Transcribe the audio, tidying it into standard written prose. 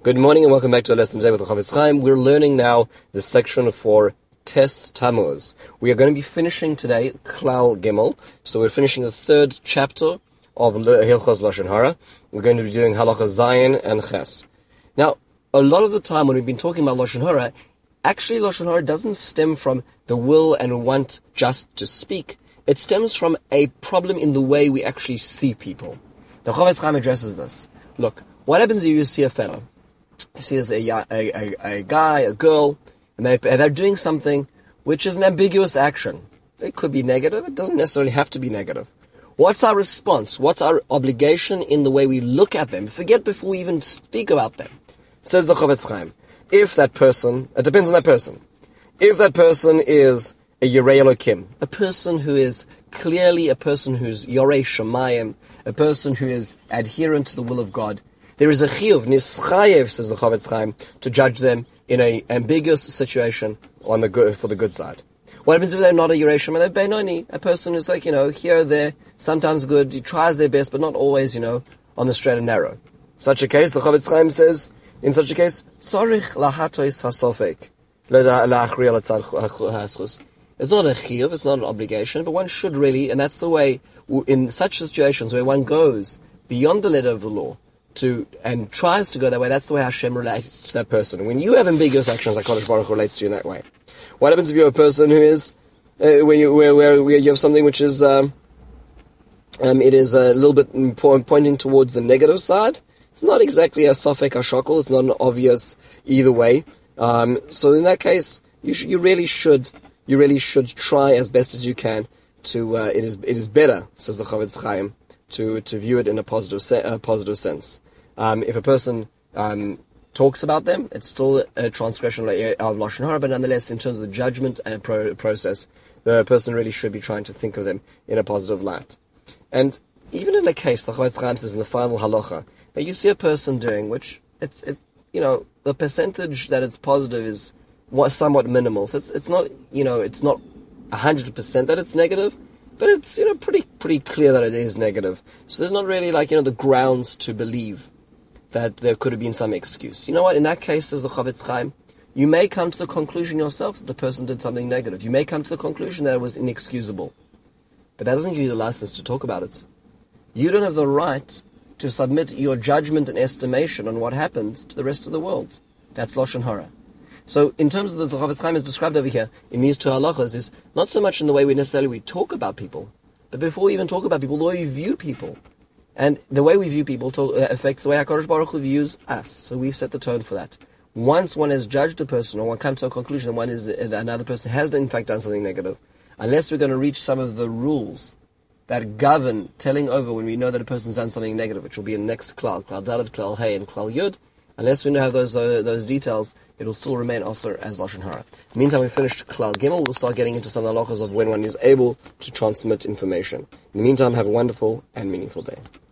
Good morning and welcome back to a lesson today with the Chofetz Chaim. We're learning now the section for Tes Tammuz. We are going to be finishing today Klal Gimel. So we're finishing the third chapter of Hilchos Lashon Hara. We're going to be doing Halacha Zayin and Ches. Now, a lot of the time when we've been talking about Lashon Hara, actually Lashon Hara doesn't stem from the will and want just to speak. It stems from a problem in the way we actually see people. The Chofetz Chaim addresses this. Look, what happens if you see a fellow? You see there's a guy, a girl, and they're doing something which is an ambiguous action. It could be negative, it doesn't necessarily have to be negative. What's our response? What's our obligation in the way we look at them? Forget before we even speak about them. Says the Chofetz Chaim, if that person, it depends on that person. If that person is a Yirei Elokim, a person who is clearly a person who's Yorei Shemayim, a person who is adherent to the will of God, there is a chiyuv, nischayev, says the Chofetz Chaim, to judge them in an ambiguous situation on the good, for the good side. What happens if they're not a Yirei Shemayim? They're Beinoni, a person who's like, here, there, sometimes good, he tries their best, but not always, on the straight and narrow. Such a case, the Chofetz Chaim says, in such a case, tzorich lahatois hasofek, la'achriya l'tzad. It's not a chiyuv, it's not an obligation, but one should really, and that's the way, in such situations where one goes beyond the letter of the law, and tries to go that way, that's the way Hashem relates to that person. When you have ambiguous actions, like HaKadosh Baruch Hu relates to you in that way. What happens if you're a person who is, where you have something which is, it is a little bit pointing towards the negative side? It's not exactly a sofek hashakol, it's not an obvious either way. So in that case, you really should try as best as you can to, it is better, says the Chofetz Chaim, to view it in a positive sense. If a person talks about them, it's still a transgression of Lashon Hara, but nonetheless, in terms of the judgment and process, the person really should be trying to think of them in a positive light. And even in a case, the Chofetz Chaim says in the final halacha, that you see a person doing, which, the percentage that it's positive is somewhat minimal. So it's not 100% that it's negative, but it's, pretty clear that it is negative. So there's not really the grounds to believe that there could have been some excuse. You know what? In that case, says the Chofetz Chaim, you may come to the conclusion yourself that the person did something negative. You may come to the conclusion that it was inexcusable. But that doesn't give you the license to talk about it. You don't have the right to submit your judgment and estimation on what happened to the rest of the world. That's Lashon Hara. So, in terms of the Chofetz Chaim is described over here in these two halachas, is not so much in the way we talk about people, but before we even talk about people, the way we view people. And the way we view people affects the way HaKadosh Baruch Hu views us. So we set the tone for that. Once one has judged a person, or one comes to a conclusion that another person has in fact done something negative, unless we're going to reach some of the rules that govern telling over when we know that a person's done something negative, which will be in next Klal Daled, Klal Hey, and Klal Yud, unless we have those details, it will still remain also as Lashon Hara. In the meantime, we finished Klal Gimel. We'll start getting into some of the halachas of when one is able to transmit information. In the meantime, have a wonderful and meaningful day.